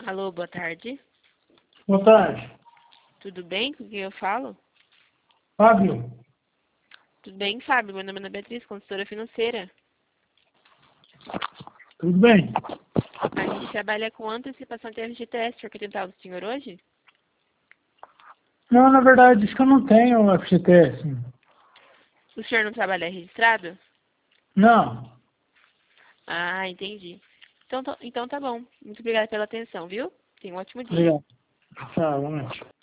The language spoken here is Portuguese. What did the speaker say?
Alô, boa tarde. Boa tarde. Tudo bem? Com quem eu falo? Fábio, Tudo bem, Fábio? Meu nome é Ana Beatriz, consultora financeira. tudo bem? A gente trabalha com antecipação de FGTS. Quer tentar o senhor hoje? Não, na verdade, isso que eu não tenho FGTS. O senhor não trabalha registrado? Não. Ah, entendi. Então tá bom. Muito obrigada pela atenção, viu? Tenha um ótimo dia. Obrigado. Tchau, boa noite.